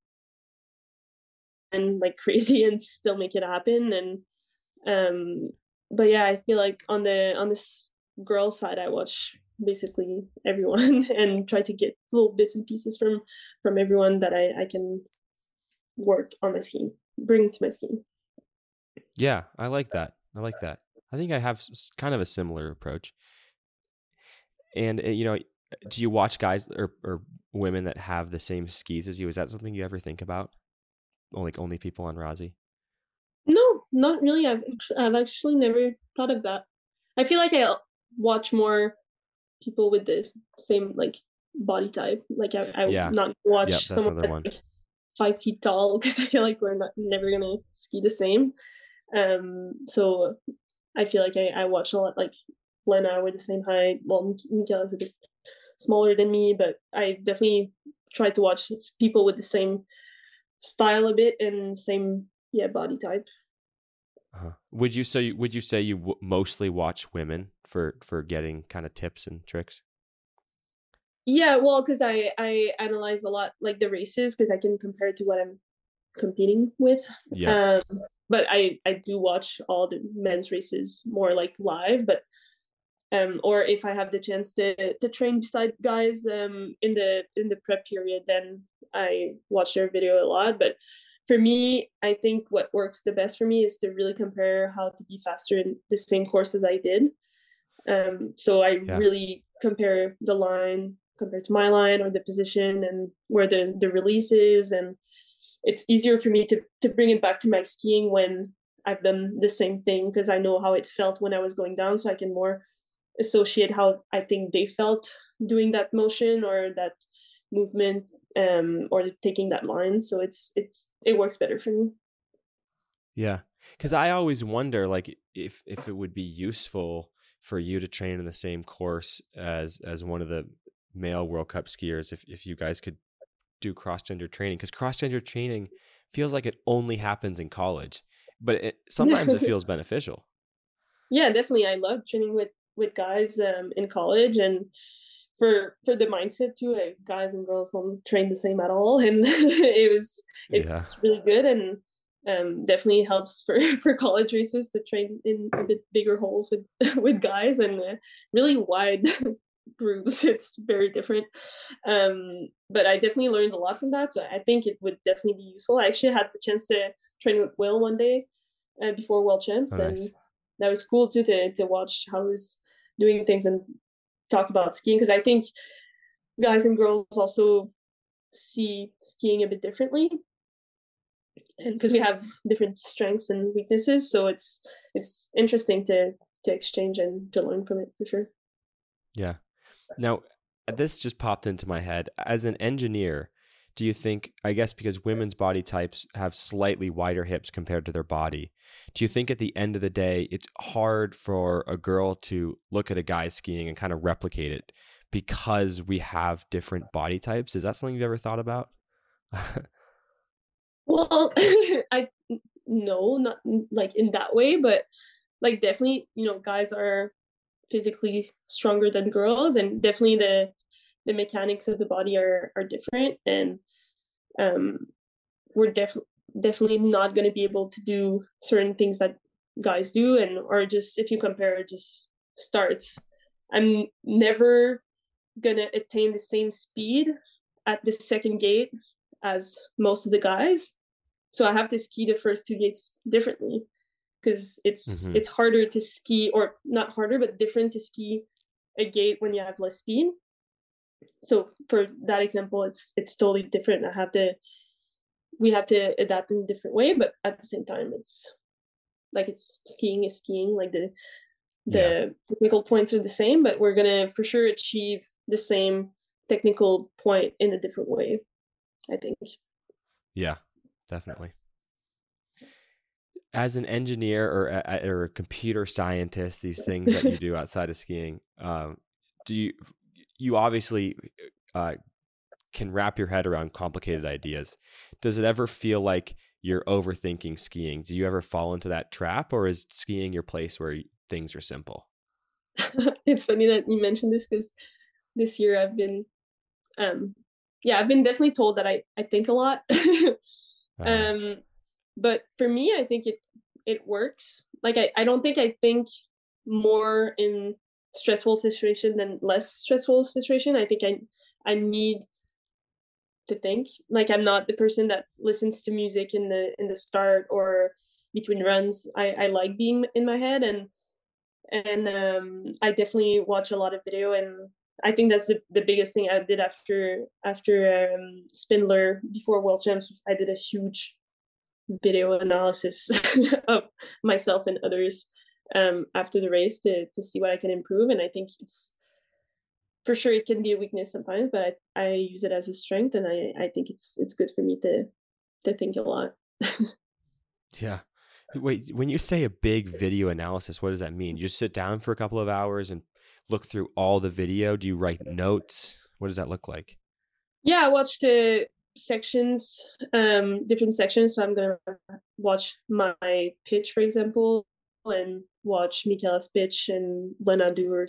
and like crazy and still make it happen. And um, but yeah, I feel like on the on this girl side, I watch basically everyone and try to get little bits and pieces from from everyone that I, I can work on my skiing, bring to my skiing. Yeah, I like that. I like that. I think I have kind of a similar approach. And you know, do you watch guys or, or women that have the same skis as you? Is that something you ever think about? Or like only people on Rossi? No, not really. I've I've actually never thought of that. I feel like I watch more people with the same like body type. Like I, I yeah. would not watch yep, that's someone that's one. like five feet tall, because I feel like we're not never gonna ski the same. Um, so I feel like I, I watch a lot like Lena, we're the same height. Well, Michaela is a bit smaller than me, but I definitely try to watch people with the same style a bit and same yeah body type. Uh-huh. Would you say would you say you w- mostly watch women for for getting kind of tips and tricks? Yeah, well, because I I analyze a lot like the races, because I can compare it to what I'm competing with. Yeah. Um, but I I do watch all the men's races more like live, but um, or if I have the chance to to train beside guys um in the in the prep period, then I watch their video a lot. But for me, I think what works the best for me is to really compare how to be faster in the same course as I did. Um, so I yeah. really compare the line compared to my line, or the position and where the, the release is. And it's easier for me to, to bring it back to my skiing when I've done the same thing, because I know how it felt when I was going down. So I can more associate how I think they felt doing that motion or that movement, um, or taking that line. So it's, it's, it works better for me. Yeah. Cause I always wonder like if, if it would be useful for you to train in the same course as as one of the male World Cup skiers if if you guys could do cross-gender training? Because cross-gender training feels like it only happens in college, but it, sometimes it feels beneficial. Yeah, definitely. I love training with with guys um, in college, and for for the mindset too. Like, guys and girls don't train the same at all, and it was it's Yeah. really good, and um, definitely helps for for college races to train in a bit bigger holes with with guys and uh, really wide groups. It's very different, um, but I definitely learned a lot from that. So I think it would definitely be useful. I actually had the chance to train with Will one day uh, before World Champs, Oh, and nice. that was cool too to to watch how he's doing things and talk about skiing, because I think guys and girls also see skiing a bit differently, and because we have different strengths and weaknesses, so it's it's interesting to to exchange and to learn from it for sure. Yeah. Now, this just popped into my head. As an engineer, do you think, I guess because women's body types have slightly wider hips compared to their body, do you think at the end of the day, it's hard for a girl to look at a guy skiing and kind of replicate it because we have different body types? Is that something you've ever thought about? Well, I no, not like in that way, but like definitely, you know, guys are physically stronger than girls, and definitely the the mechanics of the body are are different, and um we're definitely definitely not going to be able to do certain things that guys do, and or just if you compare just starts, I'm never gonna attain the same speed at the second gate as most of the guys, so I have to ski the first two gates differently, because it's Mm-hmm. it's harder to ski, or not harder but different to ski a gate when you have less speed. So for that example, it's it's totally different. I have to we have to adapt in a different way, but at the same time, it's like it's skiing is skiing. Like the Yeah. the technical points are the same, but we're gonna for sure achieve the same technical point in a different way, I think. Yeah, definitely. As an engineer or a, or a computer scientist, these things that you do outside of skiing, um, do you, you obviously uh, can wrap your head around complicated ideas. Does it ever feel like you're overthinking skiing? Do you ever fall into that trap, or is skiing your place where things are simple? It's funny that you mentioned this, because this year I've been um yeah, I've been definitely told that I I think a lot. Uh, um but for me, I think it it works. Like I, I don't think I think more in stressful situation than less stressful situation. I think I I need to think. Like I'm not the person that listens to music in the in the start or between runs. I, I like being in my head, and and um I definitely watch a lot of video, and I think that's the, the biggest thing I did after after um Spindler before World Champs. I did a huge video analysis of myself and others um, after the race to to see what I can improve. And I think it's for sure it can be a weakness sometimes, but I, I use it as a strength, and I, I think it's it's good for me to to think a lot. yeah. Wait, when you say a big video analysis, what does that mean? You just sit down for a couple of hours and look through all the video? Do you write notes? What does that look like? Yeah, I watched the sections, um, different sections. So I'm gonna watch my pitch, for example, and watch Michaela's pitch and Lena do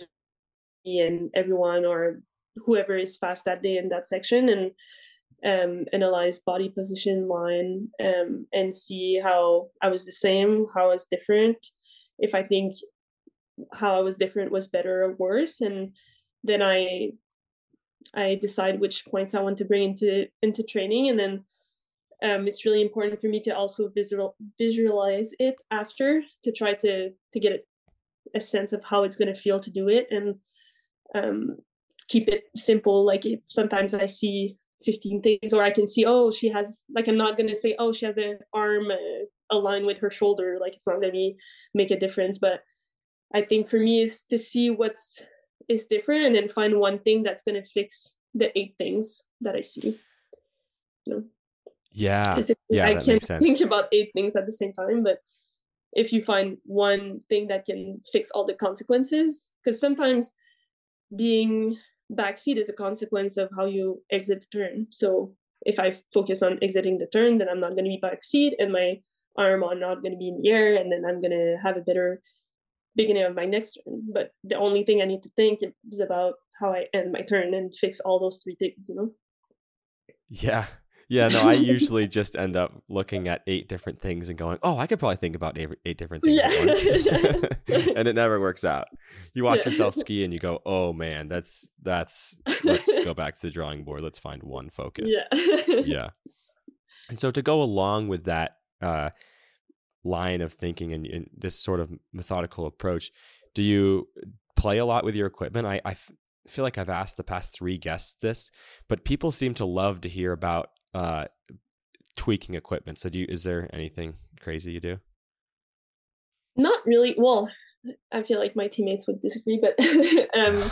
and everyone or whoever is fast that day in that section, and um, analyze body position, line, um, and see how I was the same, how I was different, if I think how I was different was better or worse, and then I I decide which points I want to bring into into training, and then um, it's really important for me to also visual visualize it after to try to to get a sense of how it's going to feel to do it, and um, keep it simple. Like if sometimes I see fifteen things, or I can see, oh, she has, like, I'm not going to say, oh, she has an arm uh, aligned with her shoulder. Like it's not going to make a difference. But I think for me is to see what's is different, and then find one thing that's going to fix the eight things that I see. You know? Yeah. Because Yeah, I that can't makes sense. think about eight things at the same time, but if you find one thing that can fix all the consequences, because sometimes being backseat is a consequence of how you exit the turn. So if I focus on exiting the turn, then I'm not going to be backseat and my arm are not going to be in the air, and then I'm going to have a better beginning of my next turn. But the only thing I need to think is about how I end my turn and fix all those three things, you know? Yeah. Yeah, no, I usually just end up looking at eight different things and going, oh, I could probably think about eight, eight different things Yeah. at once. And it never works out. You watch Yeah. yourself ski and you go, oh man, that's, that's, let's go back to the drawing board. Let's find one focus. Yeah. Yeah. And so to go along with that uh, line of thinking and, and this sort of methodical approach, do you play a lot with your equipment? I, I f- feel like I've asked the past three guests this, but people seem to love to hear about uh, tweaking equipment. So do you, is there anything crazy you do? Not really. Well, I feel like my teammates would disagree, but um,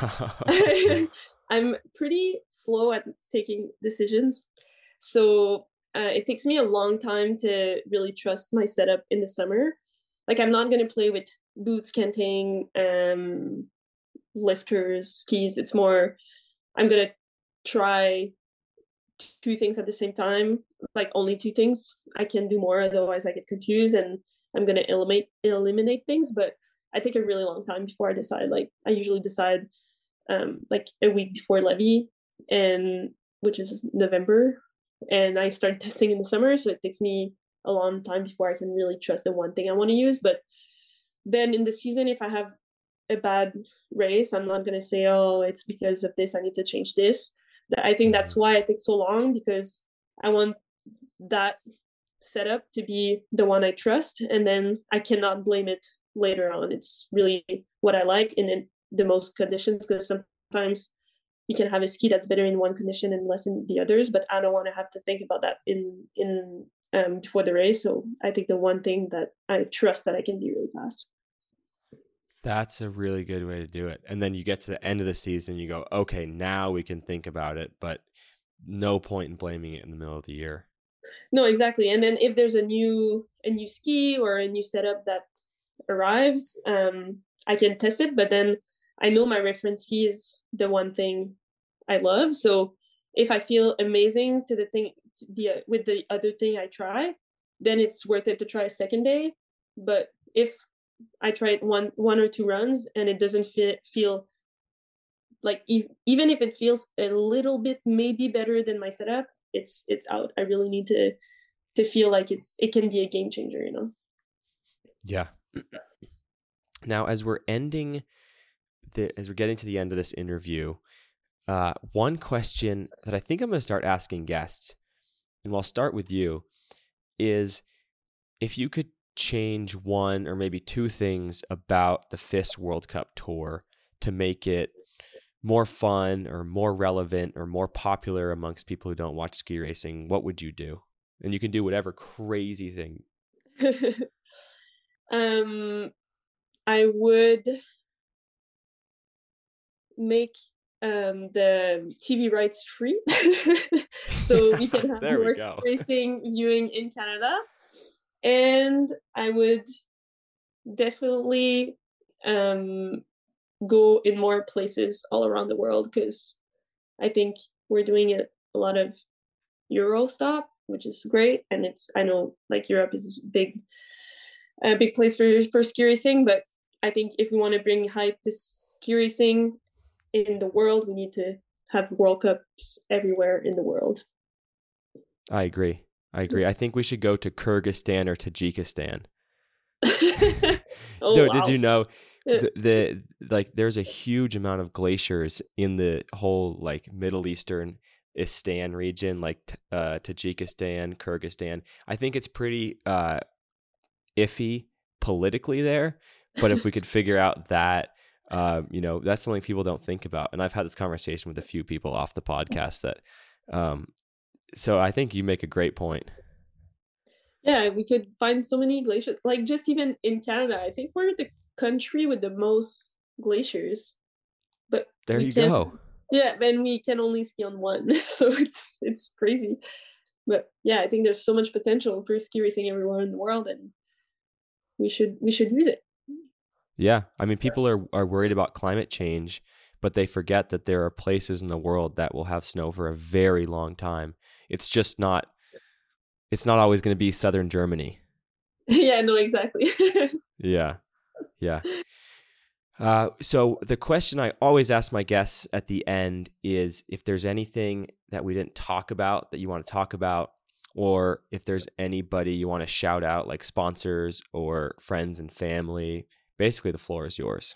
I'm pretty slow at taking decisions. So uh, it takes me a long time to really trust my setup in the summer. Like I'm not going to play with boots, canting, um, lifters, skis. It's more, I'm going to try two things at the same time, like only two things. I can do more, otherwise I get confused and I'm going to eliminate eliminate things. But I take a really long time before I decide. Like I usually decide um, like a week before levy, and which is November, and I start testing in the summer. So it takes me a long time before I can really trust the one thing I want to use. But then in the season, if I have a bad race, I'm not going to say, oh, it's because of this, I need to change this. I think that's why it takes so long, because I want that setup to be the one I trust, and then I cannot blame it later on. It's really what I like in, in the most conditions, because sometimes you can have a ski that's better in one condition and less in the others, but I don't want to have to think about that in in um, before the race. So I think the one thing that I trust that I can be really fast. That's a really good way to do it. And then you get to the end of the season, you go, okay, now we can think about it, but no point in blaming it in the middle of the year. No, exactly. And then if there's a new a new ski or a new setup that arrives, um, I can test it, but then I know my reference ski is the one thing I love. So if I feel amazing to the thing the uh, with the other thing I try, then it's worth it to try a second day. But if I tried one one or two runs and it doesn't fit, feel like e- even if it feels a little bit maybe better than my setup, it's it's out. I really need to to feel like it's it can be a game changer, you know. Yeah. Now, as we're ending the as we're getting to the end of this interview, uh, one question that I think I'm going to start asking guests, and I'll start with you, is if you could change one or maybe two things about the F I S World Cup Tour to make it more fun or more relevant or more popular amongst people who don't watch ski racing, what would you do? And you can do whatever crazy thing. um, I would make um, the T V rights free, so we can have more ski racing viewing in Canada. And I would definitely um, go in more places all around the world, because I think we're doing it a lot of Euro stop, which is great. And it's, I know like Europe is big, a big place for, for ski racing, but I think if we want to bring hype to ski racing in the world, we need to have World Cups everywhere in the world. I agree. I agree. I think we should go to Kyrgyzstan or Tajikistan. Oh, no, wow. Did you know the, the like there's a huge amount of glaciers in the whole like Middle Eastern Istan region, like uh, Tajikistan, Kyrgyzstan. I think it's pretty uh, iffy politically there, but if we could figure out that, uh, you know, that's something people don't think about. And I've had this conversation with a few people off the podcast that. Um, So I think you make a great point. Yeah, we could find so many glaciers. Like just even in Canada, I think we're the country with the most glaciers. But there you can, go. Yeah, and we can only ski on one, so it's it's crazy. But yeah, I think there's so much potential for ski racing everywhere in the world, and we should we should use it. Yeah. I mean, people are, are worried about climate change, but they forget that there are places in the world that will have snow for a very long time. It's just not, it's not always going to be southern Germany. Yeah, no, exactly. Yeah. Yeah. Uh, so the question I always ask my guests at the end is if there's anything that we didn't talk about that you want to talk about, or if there's anybody you want to shout out, like sponsors or friends and family. Basically, the floor is yours.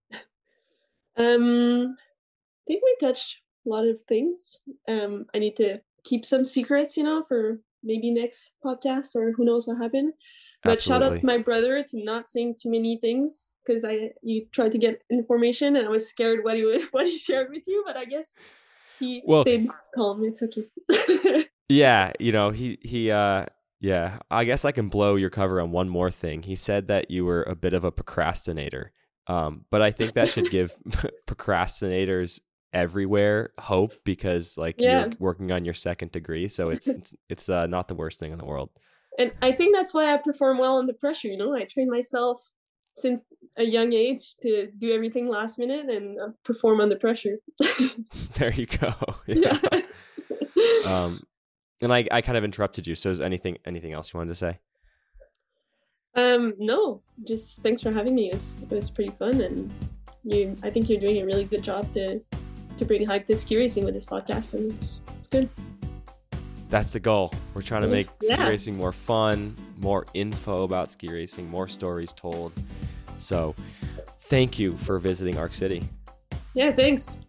Um, I think we touched a lot of things. Um, I need to keep some secrets, you know, for maybe next podcast or who knows what happened. But Absolutely. shout out to my brother to not saying too many things because I you tried to get information and I was scared what he was, what he shared with you. But I guess he well, stayed calm. It's okay. Yeah, you know he he. Uh, yeah, I guess I can blow your cover on one more thing. He said that you were a bit of a procrastinator, um, but I think that should give procrastinators everywhere hope because, like, Yeah. you're working on your second degree, so it's it's, it's uh, not the worst thing in the world. And I think that's why I perform well under pressure. You know, I train myself since a young age to do everything last minute and uh, perform under pressure. There you go. Yeah. Yeah. um, and I, I kind of interrupted you. So is anything anything else you wanted to say? Um, no, just thanks for having me. It was, it was pretty fun, and you. I think you're doing a really good job to to bring hype to ski racing with this podcast, and it's it's good. That's the goal. We're trying to make Yeah. ski racing more fun, more info about ski racing, more stories told. So thank you for visiting Arc City. Yeah, thanks.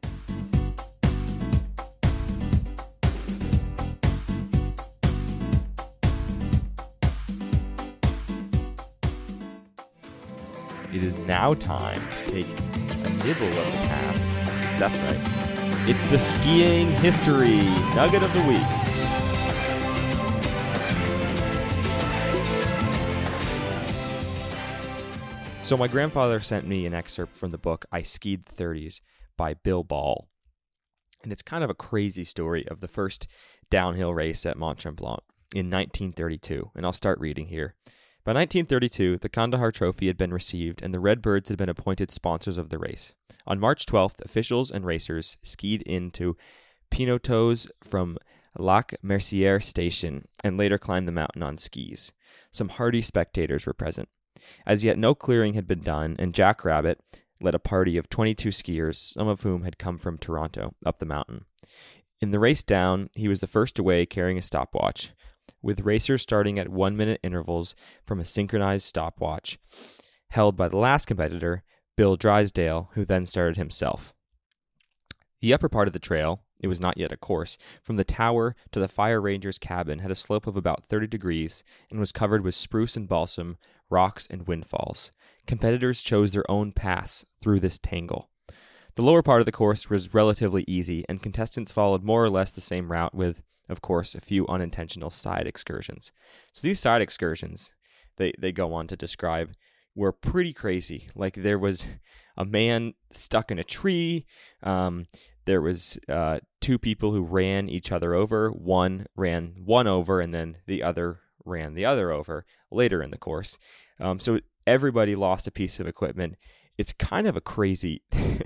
It is now time to take a nibble of the past. That's right. It's the skiing history nugget of the week. So my grandfather sent me an excerpt from the book I Skied thirties by Bill Ball. And it's kind of a crazy story of the first downhill race at Mont Tremblant in nineteen thirty-two. And I'll start reading here. By nineteen thirty-two, the Kandahar Trophy had been received and the Redbirds had been appointed sponsors of the race. On March twelfth, officials and racers skied into Pinoteaux from Lac Mercier Station and later climbed the mountain on skis. Some hardy spectators were present. As yet, no clearing had been done, and Jack Rabbit led a party of twenty-two skiers, some of whom had come from Toronto, up the mountain. In the race down, he was the first away carrying a stopwatch, with racers starting at one-minute intervals from a synchronized stopwatch held by the last competitor, Bill Drysdale, who then started himself. The upper part of the trail, it was not yet a course, from the tower to the fire ranger's cabin had a slope of about thirty degrees and was covered with spruce and balsam, rocks and windfalls. Competitors chose their own paths through this tangle. The lower part of the course was relatively easy, and contestants followed more or less the same route with, of course, a few unintentional side excursions. So these side excursions, they, they go on to describe, were pretty crazy. Like there was a man stuck in a tree. Um, there was uh, two people who ran each other over. One ran one over, and then the other ran the other over later in the course. Um, so everybody lost a piece of equipment. It's kind of a crazy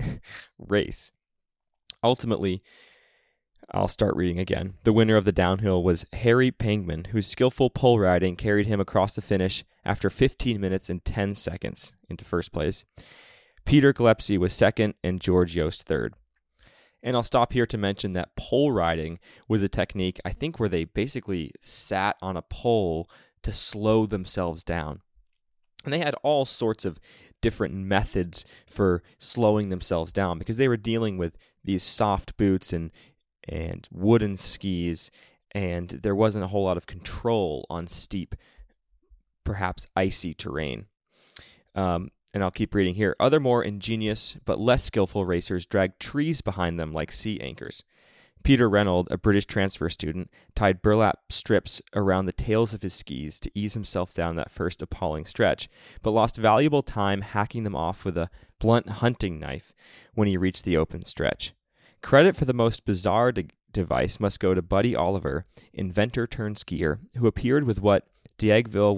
race. Ultimately, I'll start reading again. The winner of the downhill was Harry Pangman, whose skillful pole riding carried him across the finish after fifteen minutes and ten seconds into first place. Peter Gillespie was second and George Yost third. And I'll stop here to mention that pole riding was a technique, I think, where they basically sat on a pole to slow themselves down. And they had all sorts of different methods for slowing themselves down because they were dealing with these soft boots and and wooden skis, and there wasn't a whole lot of control on steep, perhaps icy terrain. Um, and I'll keep reading here. Other more ingenious but less skillful racers dragged trees behind them like sea anchors. Peter Reynolds, a British transfer student, tied burlap strips around the tails of his skis to ease himself down that first appalling stretch, but lost valuable time hacking them off with a blunt hunting knife when he reached the open stretch. Credit for the most bizarre de- device must go to Buddy Oliver, inventor turned skier, who appeared with what D'Agueville was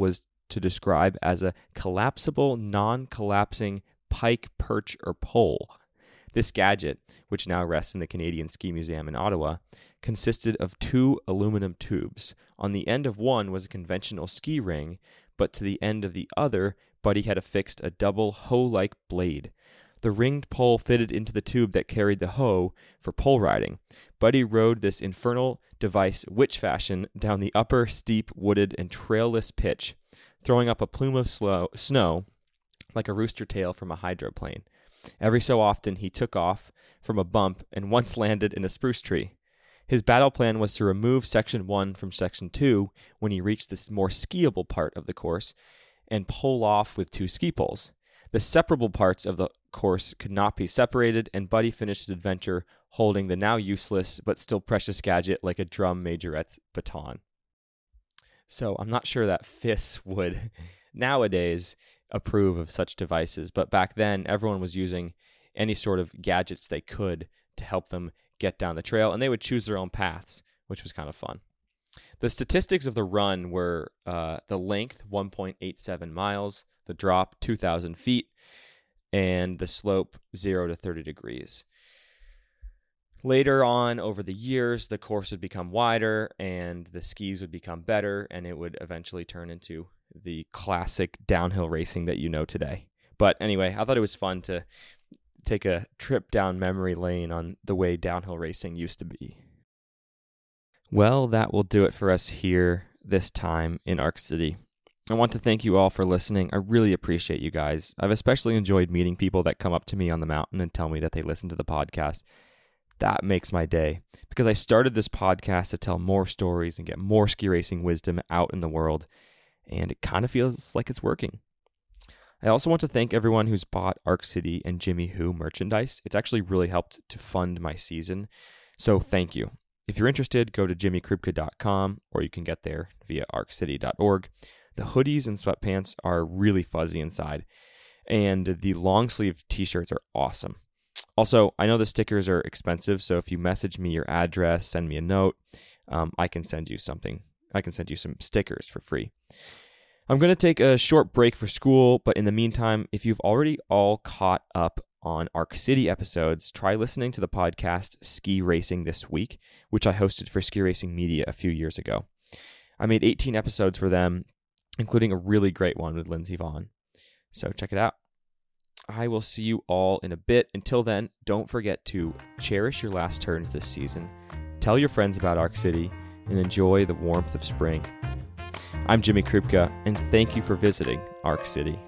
to describe as a collapsible, non-collapsing pike, perch, or pole. This gadget, which now rests in the Canadian Ski Museum in Ottawa, consisted of two aluminum tubes. On the end of one was a conventional ski ring, but to the end of the other, Buddy had affixed a double hoe-like blade. The ringed pole fitted into the tube that carried the hoe for pole riding. Buddy rode this infernal device witch fashion down the upper, steep, wooded, and trailless pitch, throwing up a plume of slow, snow like a rooster tail from a hydroplane. Every so often, he took off from a bump and once landed in a spruce tree. His battle plan was to remove Section one from Section two when he reached this more skiable part of the course and pull off with two ski poles. The separable parts of the course could not be separated, and Buddy finished his adventure holding the now useless but still precious gadget like a drum majorette's baton. So I'm not sure that F I S would nowadays approve of such devices, but back then everyone was using any sort of gadgets they could to help them get down the trail, and they would choose their own paths, which was kind of fun. The statistics of the run were uh, the length, one point eight seven miles, the drop, two thousand feet, and the slope, zero to thirty degrees. Later on, over the years, the course would become wider, and the skis would become better, and it would eventually turn into the classic downhill racing that you know today. But anyway, I thought it was fun to take a trip down memory lane on the way downhill racing used to be. Well, that will do it for us here this time in Arc City. I want to thank you all for listening. I really appreciate you guys. I've especially enjoyed meeting people that come up to me on the mountain and tell me that they listen to the podcast. That makes my day, because I started this podcast to tell more stories and get more ski racing wisdom out in the world, and it kind of feels like it's working. I also want to thank everyone who's bought Arc City and Jimmy Who merchandise. It's actually really helped to fund my season, so thank you. If you're interested, go to jimmy krupke dot com, or you can get there via arc city dot org. The hoodies and sweatpants are really fuzzy inside, and the long sleeve t-shirts are awesome. Also, I know the stickers are expensive, so if you message me your address, send me a note, um, I can send you something. I can send you some stickers for free. I'm going to take a short break for school, but in the meantime, if you've already all caught up on Arc City episodes, try listening to the podcast Ski Racing This Week, which I hosted for Ski Racing Media a few years ago. I made eighteen episodes for them, including a really great one with Lindsey Vaughn. So check it out. I will see you all in a bit. Until then, don't forget to cherish your last turns this season, tell your friends about Arc City, and enjoy the warmth of spring. I'm Jimmy Krupke, and thank you for visiting Arc City.